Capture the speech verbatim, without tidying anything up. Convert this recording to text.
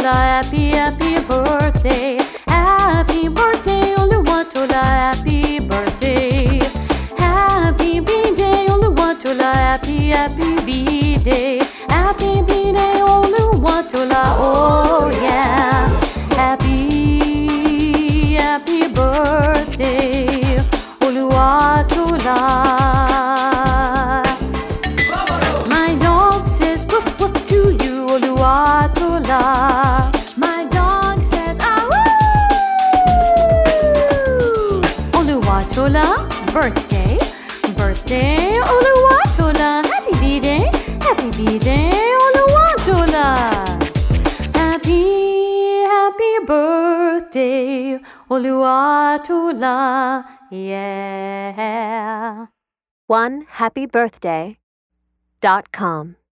Oluwatola, happy, happy birthday. Happy birthday, Oluwatola, happy birthday. Happy B-Day, Oluwatola, happy, happy B-Day. Happy B-Day, Oluwatola, oh yeah. Happy, happy birthday, Oluwatola. My dog says woof woof to you, Oluwatola. My dog says ah woo. Oluwatola, birthday, birthday, Oluwatola. Happy B-Day, happy B-Day, Oluwatola. Happy, happy birthday, Oluwatola. Yeah. one happy birthday dot com